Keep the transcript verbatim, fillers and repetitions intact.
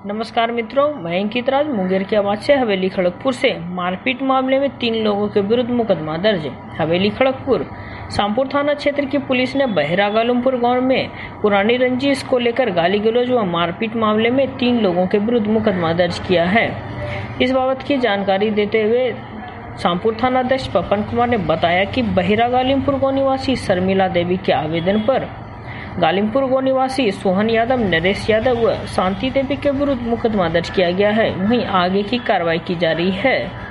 नमस्कार मित्रों, मैं अंकित राज मुंगेर की आवाज से हवेली खड़गपुर से। मारपीट मामले में तीन लोगों के विरुद्ध मुकदमा दर्ज। हवेली खड़गपुर शामपुर थाना क्षेत्र की पुलिस ने बहरा गालमपुर गांव में पुरानी रंजिश को लेकर गाली गलौज व मारपीट मामले में तीन लोगों के विरुद्ध मुकदमा दर्ज किया है। इस बाबत की जानकारी देते हुए शामपुर थाना अध्यक्ष पवन कुमार ने बताया कि बहरा गालमपुर गाँव निवासी शर्मिला देवी के आवेदन पर गालिमपुर गाँव निवासी सोहन यादव, नरेश यादव व शांति देवी के विरुद्ध मुकदमा दर्ज किया गया है। वहीं आगे की कार्रवाई की जा रही है।